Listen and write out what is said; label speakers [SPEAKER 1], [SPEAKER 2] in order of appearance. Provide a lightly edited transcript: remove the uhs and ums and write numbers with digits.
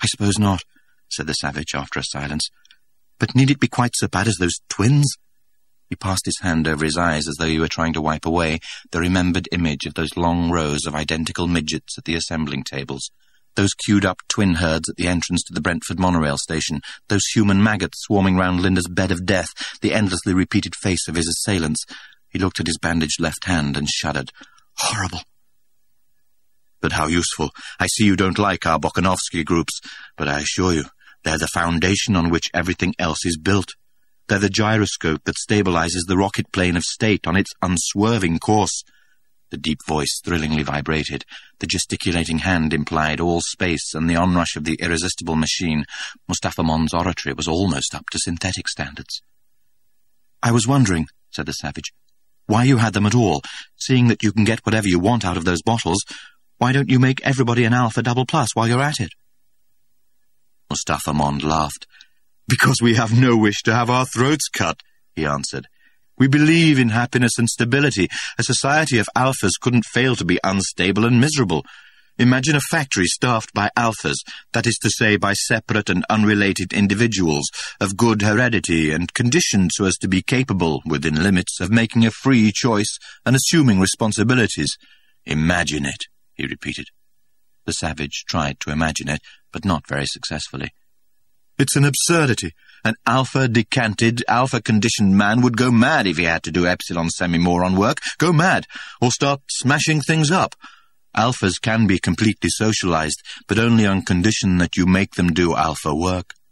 [SPEAKER 1] "I suppose not," said the savage after a silence. "But need it be quite so bad as those twins?" He passed his hand over his eyes as though he were trying to wipe away the remembered image of those long rows of identical midgets at the assembling tables, those queued-up twin herds at the entrance to the Brentford monorail station, those human maggots swarming round Linda's bed of death, the endlessly repeated face of his assailants. He looked at his bandaged left hand and shuddered. "Horrible." "But how useful. I see you don't like our Bokanovsky groups, but I assure you, they're the foundation on which everything else is built. They're the gyroscope that stabilizes the rocket plane of state on its unswerving course." The deep voice thrillingly vibrated. The gesticulating hand implied all space and the onrush of the irresistible machine. Mustafa Mond's oratory was almost up to synthetic standards. "I was wondering," said the savage, "why you had them at all. Seeing that you can get whatever you want out of those bottles, why don't you make everybody an Alpha Double Plus while you're at it?" Mustafa Mond laughed. "Because we have no wish to have our throats cut," he answered. "We believe in happiness and stability. A society of alphas couldn't fail to be unstable and miserable. Imagine a factory staffed by alphas, that is to say by separate and unrelated individuals, of good heredity and conditioned so as to be capable, within limits, of making a free choice and assuming responsibilities. Imagine it," he repeated. The savage tried to imagine it, but not very successfully. "It's an absurdity. An alpha-decanted, alpha-conditioned man would go mad if he had to do epsilon semi-moron work. Go mad, or start smashing things up. Alphas can be completely socialized, but only on condition that you make them do alpha work."